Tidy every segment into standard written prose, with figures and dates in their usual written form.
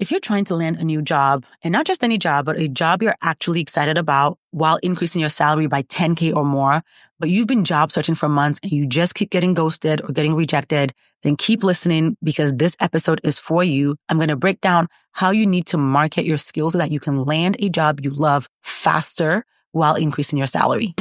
If you're trying to land a new job, and not just any job, but a job you're actually excited about while increasing your salary by 10K or more, but you've been job searching for months and you just keep getting ghosted or getting rejected, then keep listening because this episode is for you. I'm going to break down how you need to market your skills so that you can land a job you love faster while increasing your salary.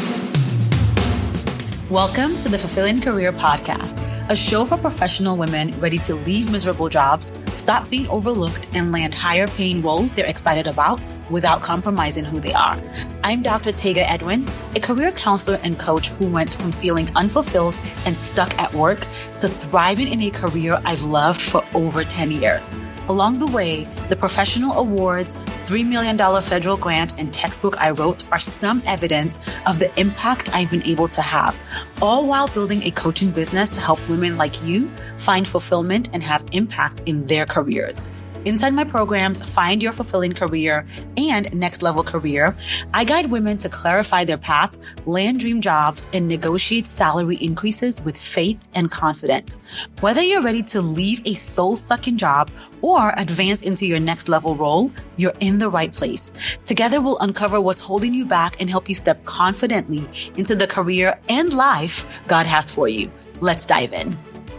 Welcome to the Fulfilling Career Podcast, a show for professional women ready to leave miserable jobs, stop being overlooked, and land higher paying roles they're excited about without compromising who they are. I'm Dr. Tega Edwin, a career counselor and coach who went from feeling unfulfilled and stuck at work to thriving in a career I've loved for over 10 years. Along the way, the professional awards, $3 million federal grant, and textbook I wrote are some evidence of the impact I've been able to have, all while building a coaching business to help women like you find fulfillment and have impact in their careers. Inside my programs, Find Your Fulfilling Career and Next Level Career, I guide women to clarify their path, land dream jobs, and negotiate salary increases with faith and confidence. Whether you're ready to leave a soul-sucking job or advance into your next level role, you're in the right place. Together, we'll uncover what's holding you back and help you step confidently into the career and life God has for you. Let's dive in.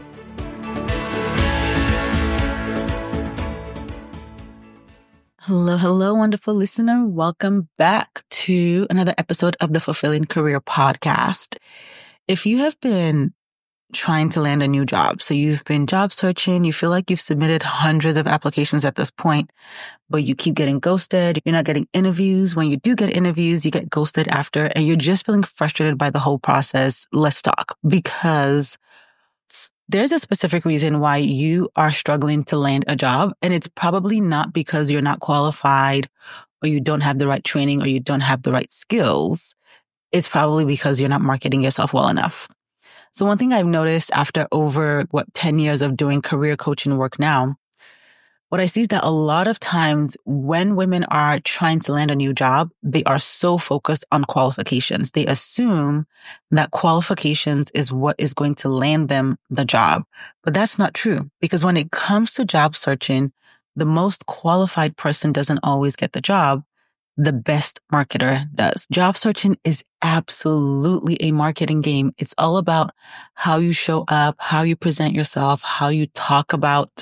Hello, wonderful listener. Welcome back to another episode of the Fulfilling Career Podcast. If you have been trying to land a new job, so you've been job searching, you feel like you've submitted hundreds of applications at this point, but you keep getting ghosted, you're not getting interviews. When you do get interviews, you get ghosted after, and you're just feeling frustrated by the whole process. Let's talk, because there's a specific reason why you are struggling to land a job, and it's probably not because you're not qualified or you don't have the right training or you don't have the right skills. It's probably because you're not marketing yourself well enough. So one thing I've noticed after over 10 years of doing career coaching work now, what I see is that a lot of times when women are trying to land a new job, they are so focused on qualifications. They assume that qualifications is what is going to land them the job. But that's not true, because when it comes to job searching, the most qualified person doesn't always get the job. The best marketer does. Job searching is absolutely a marketing game. It's all about how you show up, how you present yourself, how you talk about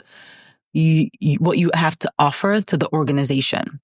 what you have to offer to the organization.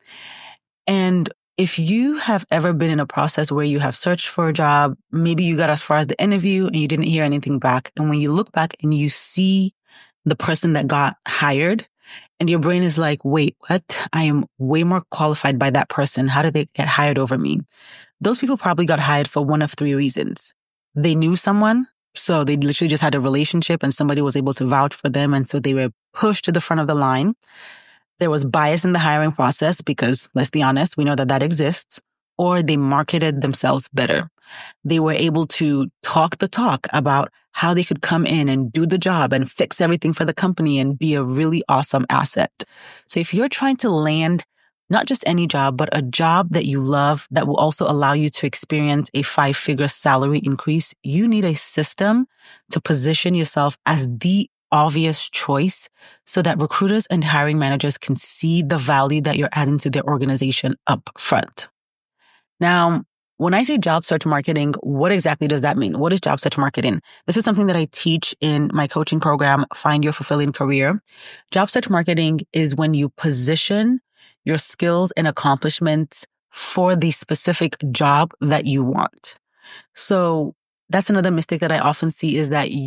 And if you have ever been in a process where you have searched for a job, maybe you got as far as the interview and you didn't hear anything back. And when you look back and you see the person that got hired, and your brain is like, wait, what? I am way more qualified by that person. How did they get hired over me? Those people probably got hired for one of three reasons. They knew someone. So they literally just had a relationship and somebody was able to vouch for them. And so they were pushed to the front of the line. There was bias in the hiring process because, let's be honest, we know that that exists. Or they marketed themselves better. They were able to talk the talk about how they could come in and do the job and fix everything for the company and be a really awesome asset. So if you're trying to land not just any job, but a job that you love that will also allow you to experience a 5-figure salary increase, you need a system to position yourself as the obvious choice so that recruiters and hiring managers can see the value that you're adding to their organization up front. Now, when I say job search marketing, what exactly does that mean? What is job search marketing? This is something that I teach in my coaching program, Find Your Fulfilling Career. Job search marketing is when you position your skills and accomplishments for the specific job that you want. So that's another mistake that I often see is that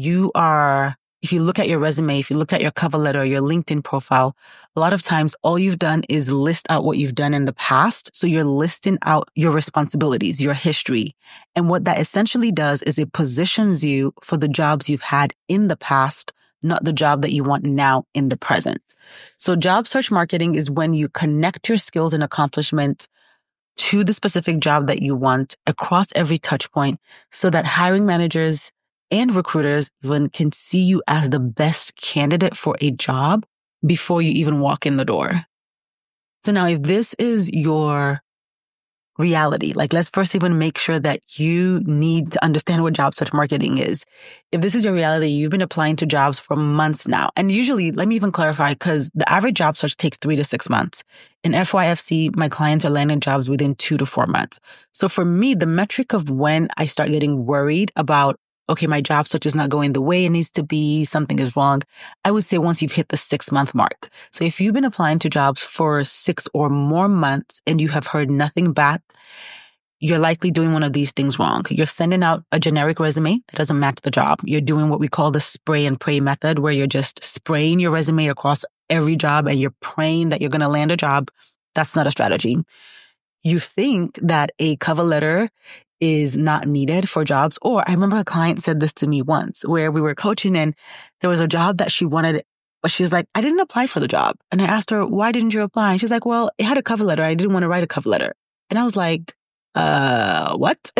if you look at your resume, if you look at your cover letter, your LinkedIn profile, a lot of times all you've done is list out what you've done in the past. So you're listing out your responsibilities, your history. And what that essentially does is it positions you for the jobs you've had in the past, not the job that you want now in the present. So job search marketing is when you connect your skills and accomplishments to the specific job that you want across every touch point so that hiring managers and recruiters even can see you as the best candidate for a job before you even walk in the door. So now if this is your reality. Like, let's first even make sure that you need to understand what job search marketing is. If this is your reality, you've been applying to jobs for months now. And usually, let me even clarify, because the average job search takes 3 to 6 months. In FYFC, my clients are landing jobs within 2 to 4 months. So for me, the metric of when I start getting worried about, okay, my job search is not going the way it needs to be, something is wrong, I would say once you've hit the 6-month mark. So if you've been applying to jobs for 6 or more months and you have heard nothing back, you're likely doing one of these things wrong. You're sending out a generic resume that doesn't match the job. You're doing what we call the spray and pray method, where you're just spraying your resume across every job and you're praying that you're going to land a job. That's not a strategy. You think that a cover letter is not needed for jobs. Or I remember a client said this to me once where we were coaching and there was a job that she wanted, but she was like, I didn't apply for the job. And I asked her, why didn't you apply? And she's like, well, it had a cover letter. I didn't want to write a cover letter. And I was like, what?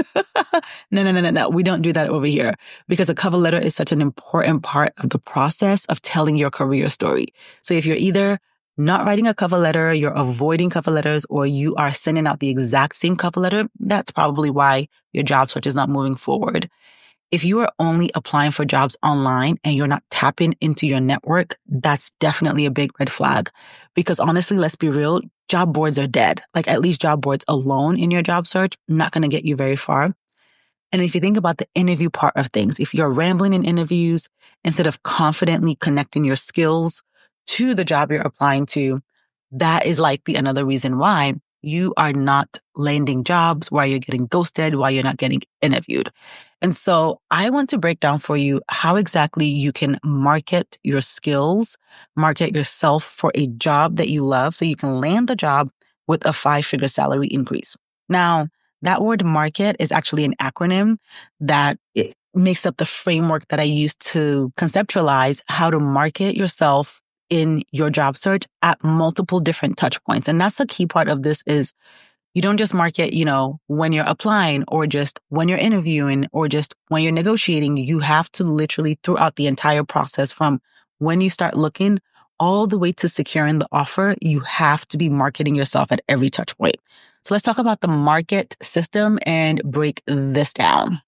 No. We don't do that over here, because a cover letter is such an important part of the process of telling your career story. So if you're either not writing a cover letter, you're avoiding cover letters, or you are sending out the exact same cover letter, that's probably why your job search is not moving forward. If you are only applying for jobs online and you're not tapping into your network, that's definitely a big red flag. Because honestly, let's be real, job boards are dead. Like, at least job boards alone in your job search, not going to get you very far. And if you think about the interview part of things, if you're rambling in interviews instead of confidently connecting your skills to the job you're applying to, that is likely another reason why you are not landing jobs, why you're getting ghosted, why you're not getting interviewed. And so I want to break down for you how exactly you can market your skills, market yourself for a job that you love so you can land the job with a 5-figure salary increase. Now, that word market is actually an acronym that it makes up the framework that I use to conceptualize how to market yourself in your job search at multiple different touch points. And that's a key part of this is you don't just market, when you're applying or just when you're interviewing or just when you're negotiating. You have to literally throughout the entire process, from when you start looking all the way to securing the offer, you have to be marketing yourself at every touch point. So let's talk about the market system and break this down.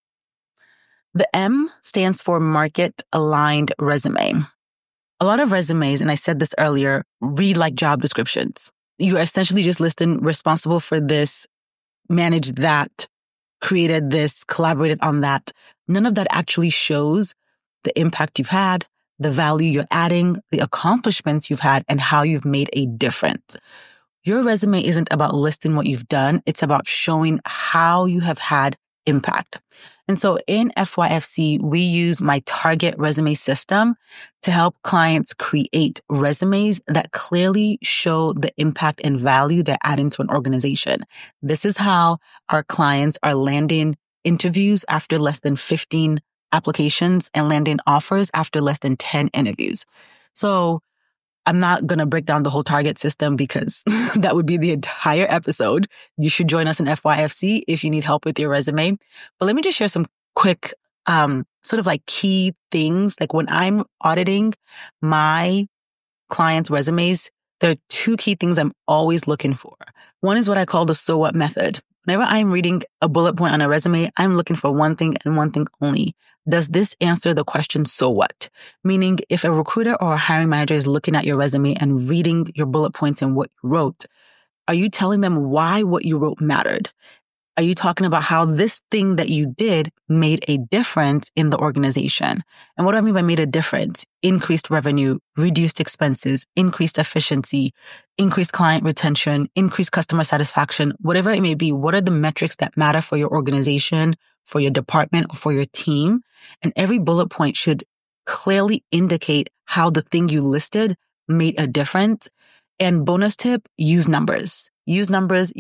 The M stands for market aligned resume. A lot of resumes, and I said this earlier, read like job descriptions. You are essentially just listing responsible for this, managed that, created this, collaborated on that. None of that actually shows the impact you've had, the value you're adding, the accomplishments you've had, and how you've made a difference. Your resume isn't about listing what you've done. It's about showing how you have had impact. And so in FYFC, we use my target resume system to help clients create resumes that clearly show the impact and value they're adding to an organization. This is how our clients are landing interviews after less than 15 applications and landing offers after less than 10 interviews. So I'm not going to break down the whole target system because that would be the entire episode. You should join us in FYFC if you need help with your resume. But let me just share some quick, sort of like key things. Like when I'm auditing my clients' resumes, there are 2 key things I'm always looking for. One is what I call the so what method. Whenever I'm reading a bullet point on a resume, I'm looking for one thing and one thing only. Does this answer the question, so what? Meaning, if a recruiter or a hiring manager is looking at your resume and reading your bullet points and what you wrote, are you telling them why what you wrote mattered? Are you talking about how this thing that you did made a difference in the organization? And what do I mean by made a difference? Increased revenue, reduced expenses, increased efficiency, increased client retention, increased customer satisfaction, whatever it may be. What are the metrics that matter for your organization, for your department, or for your team? And every bullet point should clearly indicate how the thing you listed made a difference. And bonus tip, use numbers. Use numbers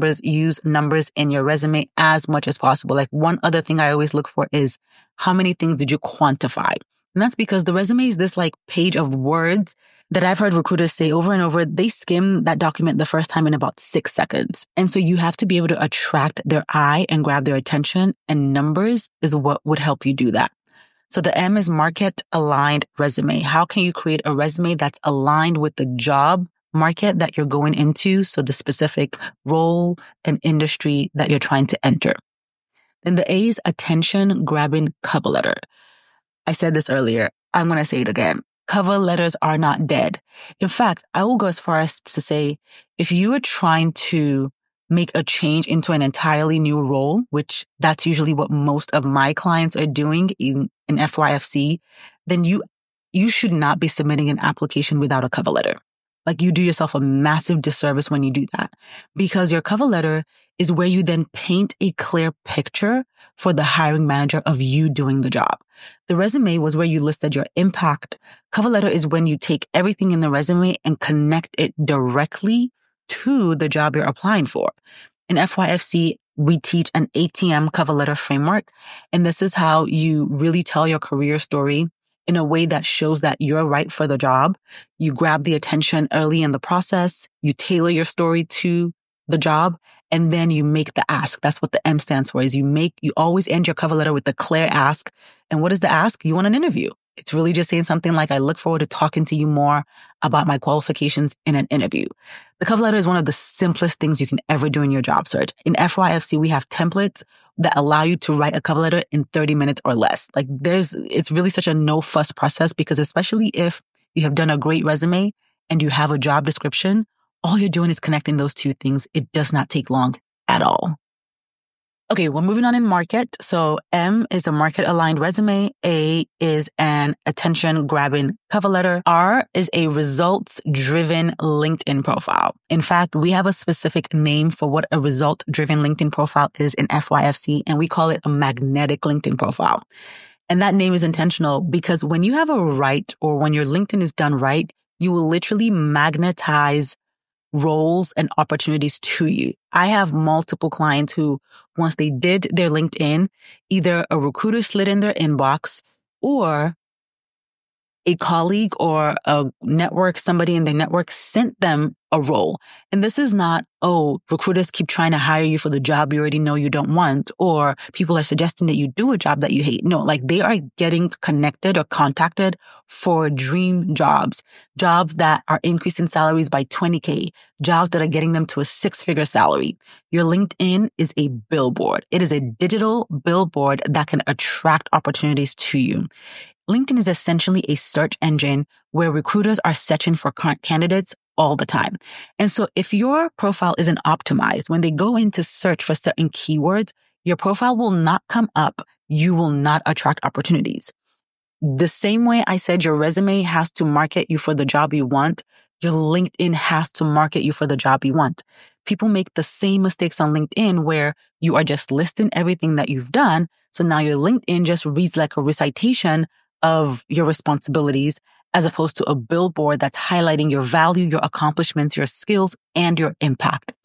in your resume as much as possible. Like one other thing I always look for is how many things did you quantify? And that's because the resume is this like page of words that I've heard recruiters say over and over. They skim that document the first time in about 6 seconds. And so you have to be able to attract their eye and grab their attention, and numbers is what would help you do that. So the M is market aligned resume. How can you create a resume that's aligned with the job market that you're going into, so the specific role and industry that you're trying to enter. Then the A is attention-grabbing cover letter. I said this earlier. I'm going to say it again. Cover letters are not dead. In fact, I will go as far as to say, if you are trying to make a change into an entirely new role, which that's usually what most of my clients are doing in FYFC, then you should not be submitting an application without a cover letter. Like, you do yourself a massive disservice when you do that, because your cover letter is where you then paint a clear picture for the hiring manager of you doing the job. The resume was where you listed your impact. Cover letter is when you take everything in the resume and connect it directly to the job you're applying for. In FYFC, we teach an ATM cover letter framework, and this is how you really tell your career story in a way that shows that you're right for the job. You grab the attention early in the process, you tailor your story to the job, and then you make the ask. That's what the M stands for, is you always end your cover letter with the clear ask. And what is the ask? You want an interview. It's really just saying something like, I look forward to talking to you more about my qualifications in an interview. The cover letter is one of the simplest things you can ever do in your job search. In FYFC, we have templates that allow you to write a cover letter in 30 minutes or less. Like, it's really such a no fuss process, because especially if you have done a great resume and you have a job description, all you're doing is connecting those two things. It does not take long at all. Okay, we're moving on in market. So M is a market-aligned resume. A is an attention-grabbing cover letter. R is a results-driven LinkedIn profile. In fact, we have a specific name for what a result-driven LinkedIn profile is in FYFC, and we call it a magnetic LinkedIn profile. And that name is intentional because when you have a right, or when your LinkedIn is done right, you will literally magnetize roles and opportunities to you. I have multiple clients who, once they did their LinkedIn, either a recruiter slid in their inbox, or a colleague or a network, somebody in their network sent them a role. And this is not, recruiters keep trying to hire you for the job you already know you don't want, or people are suggesting that you do a job that you hate. No, like, they are getting connected or contacted for dream jobs that are increasing salaries by 20K, jobs that are getting them to a 6-figure salary. Your LinkedIn is a billboard. It is a digital billboard that can attract opportunities to you. LinkedIn is essentially a search engine where recruiters are searching for current candidates all the time. And so if your profile isn't optimized, when they go in to search for certain keywords, your profile will not come up. You will not attract opportunities. The same way I said your resume has to market you for the job you want, your LinkedIn has to market you for the job you want. People make the same mistakes on LinkedIn where you are just listing everything that you've done. So now your LinkedIn just reads like a recitation of your responsibilities, as opposed to a billboard that's highlighting your value, your accomplishments, your skills, and your impact.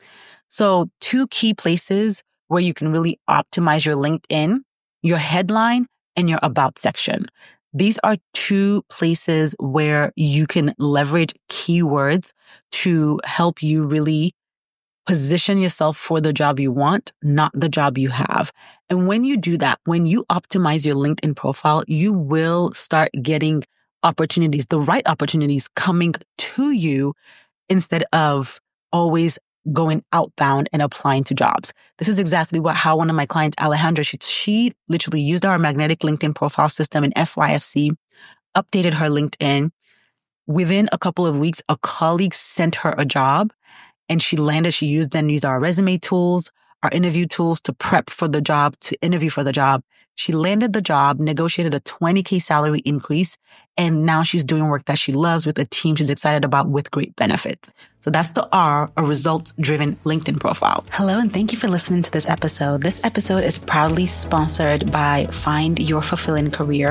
So 2 key places where you can really optimize your LinkedIn: your headline and your about section. These are 2 places where you can leverage keywords to help you really position yourself for the job you want, not the job you have. And when you do that, when you optimize your LinkedIn profile, you will start getting opportunities, the right opportunities coming to you, instead of always going outbound and applying to jobs. This is exactly how one of my clients, Alejandra, she literally used our magnetic LinkedIn profile system in FYFC, updated her LinkedIn. Within a couple of weeks, a colleague sent her a job, and she used our resume tools, our interview tools to prep for the job, to interview for the job. She landed the job, negotiated a 20K salary increase, and now she's doing work that she loves with a team she's excited about with great benefits. So that's the R, a results-driven LinkedIn profile. Hello, and thank you for listening to this episode. This episode is proudly sponsored by Find Your Fulfilling Career.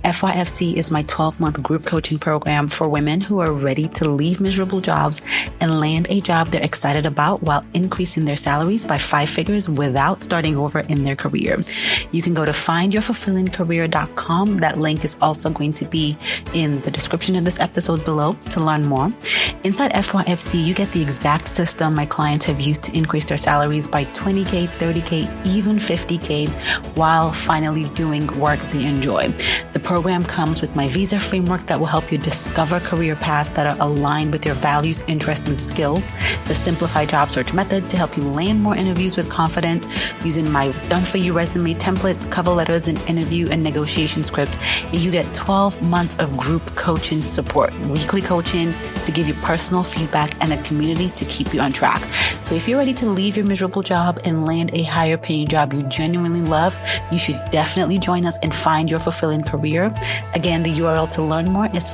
FYFC is my 12-month group coaching program for women who are ready to leave miserable jobs and land a job they're excited about while increasing their salaries by 5 figures without starting over in their career. You can go to findyourfulfillingcareer.com. That link is also going to be in the description of this episode below to learn more. Inside FYFC, you get the exact system my clients have used to increase their salaries by 20K, 30K, even 50K while finally doing work they enjoy. The program comes with my visa framework that will help you discover career paths that are aligned with your values, interests, and skills. The simplified job search method to help you land more interviews with confidence using my done-for-you resume templates, cover letters, and interview and negotiation scripts. And you get 12 months of group coaching support, weekly coaching to give you personal feedback, and a community to keep you on track. So if you're ready to leave your miserable job and land a higher paying job you genuinely love, you should definitely join us and find your fulfilling career. Again, the URL to learn more is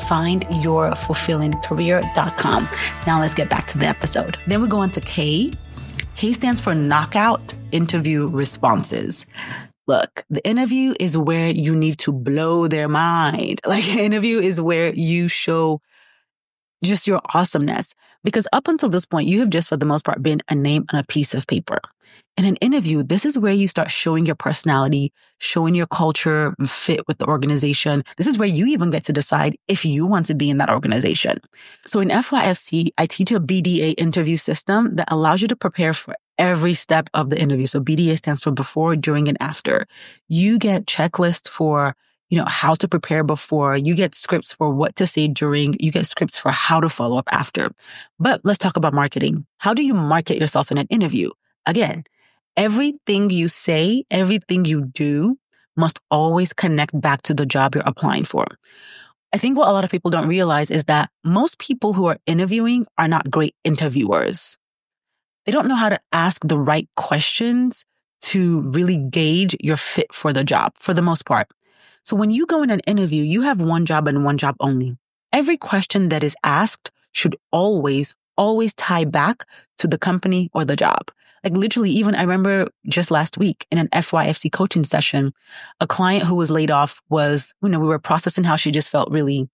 findyourfulfillingcareer.com. Now let's get back to the episode. Then we go on to K. K stands for knockout interview responses. Look, the interview is where you need to blow their mind. Like, the interview is where you show just your awesomeness. Because up until this point, you have just, for the most part, been a name on a piece of paper. In an interview, this is where you start showing your personality, showing your culture fit with the organization. This is where you even get to decide if you want to be in that organization. So in FYFC, I teach a BDA interview system that allows you to prepare for every step of the interview. So BDA stands for before, during, and after. You get checklists for how to prepare before. You get scripts for what to say during. You get scripts for how to follow up after. But let's talk about marketing. How do you market yourself in an interview? Again, everything you say, everything you do must always connect back to the job you're applying for. I think what a lot of people don't realize is that most people who are interviewing are not great interviewers. They don't know how to ask the right questions to really gauge your fit for the job, for the most part. So when you go in an interview, you have one job and one job only. Every question that is asked should always tie back to the company or the job. Like, literally, even I remember just last week in an FYFC coaching session, a client who was laid off was, we were processing how she just felt really,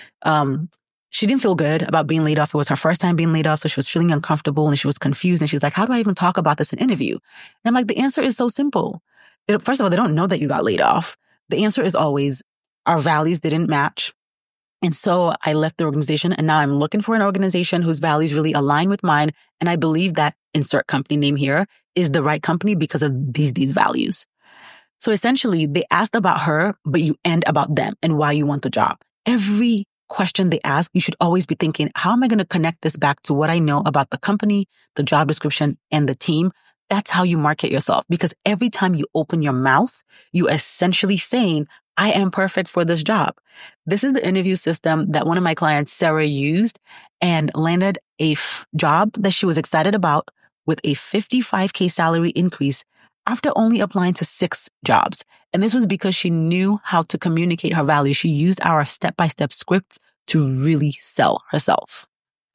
she didn't feel good about being laid off. It was her first time being laid off. So she was feeling uncomfortable and she was confused. And she's like, how do I even talk about this in an interview? And I'm like, the answer is so simple. First of all, they don't know that you got laid off. The answer is always, our values didn't match. And so I left the organization, and now I'm looking for an organization whose values really align with mine. And I believe that insert company name here is the right company because of these values. So essentially, they asked about her, but you end about them and why you want the job. Every question they ask, you should always be thinking, how am I going to connect this back to what I know about the company, the job description, and the team? That's how you market yourself, because every time you open your mouth, you essentially saying, I am perfect for this job. This is the interview system that one of my clients, Sarah, used and landed a job that she was excited about with a 55K salary increase after only applying to 6 jobs. And this was because she knew how to communicate her value. She used our step-by-step scripts to really sell herself.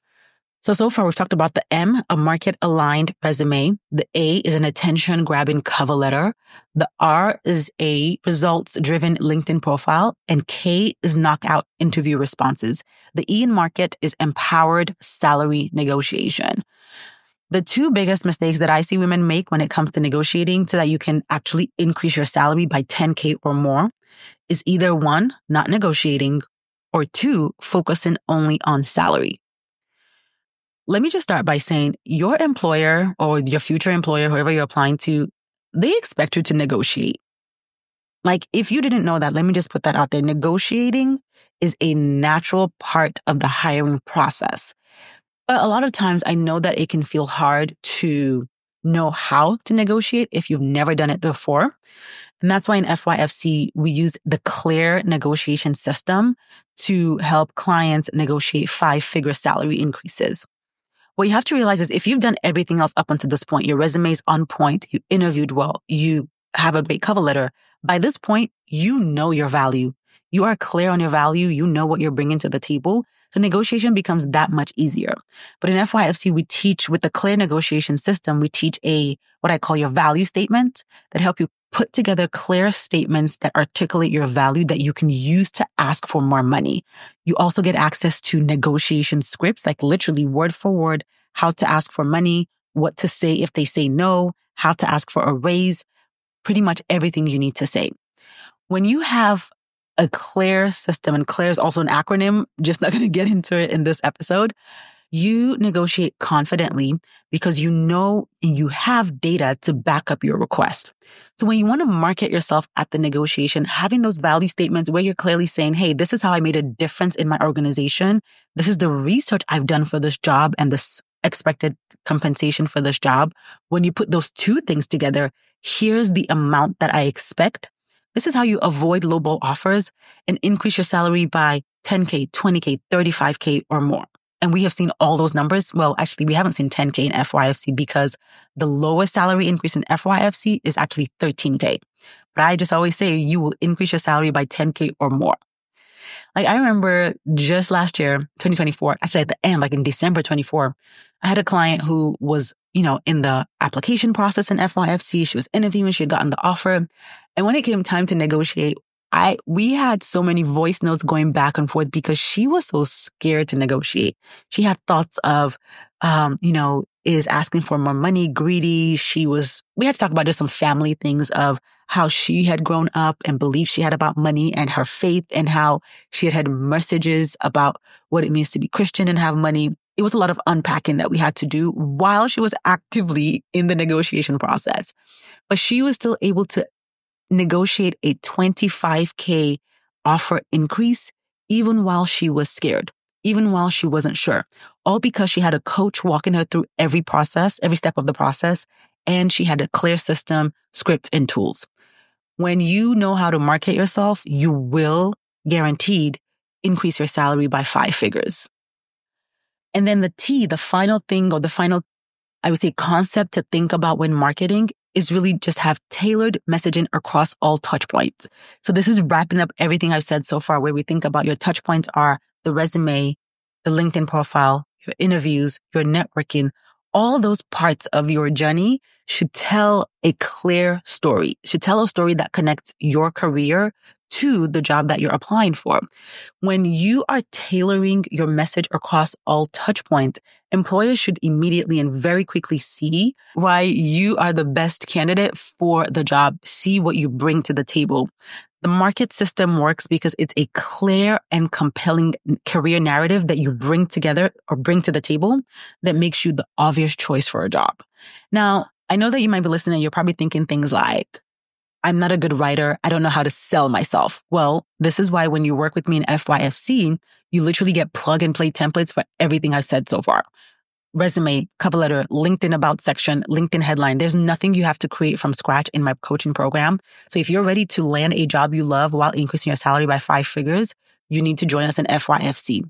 So far we've talked about the M, a market-aligned resume. The A is an attention-grabbing cover letter. The R is a results-driven LinkedIn profile. And K is knockout interview responses. The E in market is empowered salary negotiation. The 2 biggest mistakes that I see women make when it comes to negotiating so that you can actually increase your salary by 10K or more is either 1, not negotiating, or 2, focusing only on salary. Let me just start by saying your employer or your future employer, whoever you're applying to, they expect you to negotiate. Like, if you didn't know that, let me just put that out there. Negotiating is a natural part of the hiring process. But a lot of times I know that it can feel hard to know how to negotiate if you've never done it before. And that's why in FYFC, we use the Clear negotiation system to help clients negotiate 5-figure salary increases. What you have to realize is if you've done everything else up until this point, your resume is on point, you interviewed well, you have a great cover letter, by this point, you know your value. You are clear on your value. You know what you're bringing to the table. So negotiation becomes that much easier. But in FYFC, we teach with the Clear negotiation system, we teach what I call your value statement that help you put together clear statements that articulate your value that you can use to ask for more money. You also get access to negotiation scripts, like literally word for word, how to ask for money, what to say if they say no, how to ask for a raise, pretty much everything you need to say. When you have a CLAIR system, and CLAIR is also an acronym, just not going to get into it in this episode, you negotiate confidently because you know and you have data to back up your request. So when you want to market yourself at the negotiation, having those value statements where you're clearly saying, hey, this is how I made a difference in my organization. This is the research I've done for this job and this expected compensation for this job. When you put those two things together, here's the amount that I expect. This is how you avoid lowball offers and increase your salary by 10K, 20K, 35K or more. And we have seen all those numbers. Well, actually, we haven't seen 10K in FYFC because the lowest salary increase in FYFC is actually 13K. But I just always say you will increase your salary by 10K or more. Like I remember just last year, 2024, actually at the end, like in December 24, I had a client who was, in the application process in FYFC. She was interviewing, she had gotten the offer. And when it came time to negotiate, we had so many voice notes going back and forth because she was so scared to negotiate. She had thoughts of, is asking for more money, greedy. We had to talk about just some family things of how she had grown up and beliefs she had about money and her faith and how she had messages about what it means to be Christian and have money. It was a lot of unpacking that we had to do while she was actively in the negotiation process. But she was still able to negotiate a 25K offer increase, even while she was scared, even while she wasn't sure, all because she had a coach walking her through every step of the process, and she had a CLAIR system, script, and tools. When you know how to market yourself, you will guaranteed increase your salary by 5 figures. And then the final thing, or the final, I would say, concept to think about when marketing is really just have tailored messaging across all touch points. So this is wrapping up everything I've said so far, where we think about your touch points are the resume, the LinkedIn profile, your interviews, your networking. All those parts of your journey should tell a clear story, should tell a story that connects your career to the job that you're applying for. When you are tailoring your message across all touch points, employers should immediately and very quickly see why you are the best candidate for the job, see what you bring to the table. The market system works because it's a clear and compelling career narrative that you bring together or bring to the table that makes you the obvious choice for a job. Now, I know that you might be listening and you're probably thinking things like, I'm not a good writer. I don't know how to sell myself. Well, this is why when you work with me in FYFC, you literally get plug and play templates for everything I've said so far. Resume, cover letter, LinkedIn about section, LinkedIn headline. There's nothing you have to create from scratch in my coaching program. So if you're ready to land a job you love while increasing your salary by 5 figures, you need to join us in FYFC.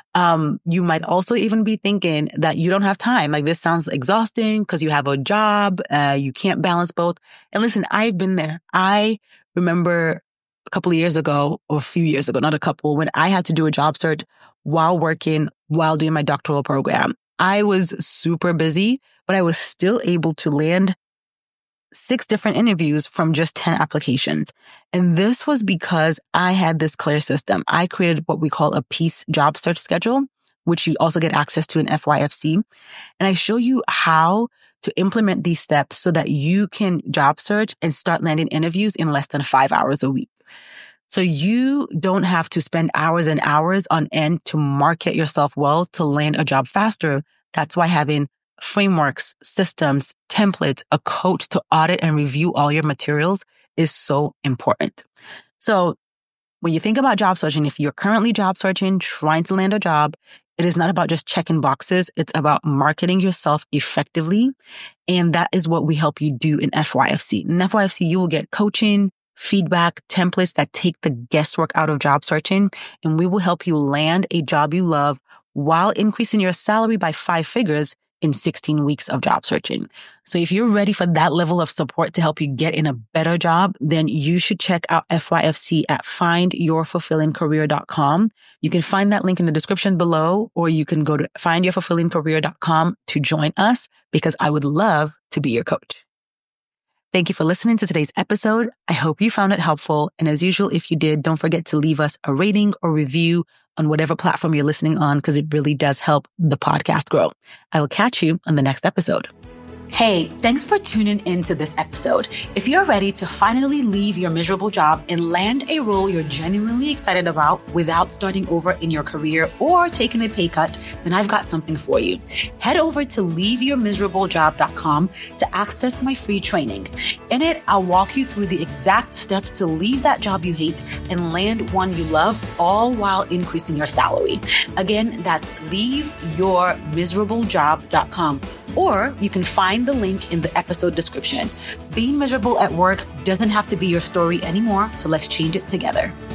You might also even be thinking that you don't have time. Like, this sounds exhausting because you have a job. You can't balance both. And listen, I've been there. I remember a couple of years ago, or a few years ago, not a couple, when I had to do a job search while working, while doing my doctoral program. I was super busy, but I was still able to land 6 different interviews from just 10 applications. And this was because I had this CLAIR system. I created what we call a PEACE job search schedule, which you also get access to in FYFC. And I show you how to implement these steps so that you can job search and start landing interviews in less than 5 hours a week. So you don't have to spend hours and hours on end to market yourself well to land a job faster. That's why having frameworks, systems, templates, a coach to audit and review all your materials is so important. So when you think about job searching, if you're currently job searching, trying to land a job, it is not about just checking boxes. It's about marketing yourself effectively. And that is what we help you do in FYFC. In FYFC, you will get coaching, feedback, templates that take the guesswork out of job searching, and we will help you land a job you love while increasing your salary by 5 figures in 16 weeks of job searching. So if you're ready for that level of support to help you get in a better job, then you should check out FYFC at findyourfulfillingcareer.com. You can find that link in the description below, or you can go to findyourfulfillingcareer.com to join us, because I would love to be your coach. Thank you for listening to today's episode. I hope you found it helpful. And as usual, if you did, don't forget to leave us a rating or review on whatever platform you're listening on, because it really does help the podcast grow. I will catch you on the next episode. Hey, thanks for tuning into this episode. If you're ready to finally leave your miserable job and land a role you're genuinely excited about without starting over in your career or taking a pay cut, then I've got something for you. Head over to leaveyourmiserablejob.com to access my free training. In it, I'll walk you through the exact steps to leave that job you hate and land one you love, all while increasing your salary. Again, that's leaveyourmiserablejob.com. Or you can find the link in the episode description. Being miserable at work doesn't have to be your story anymore, so let's change it together.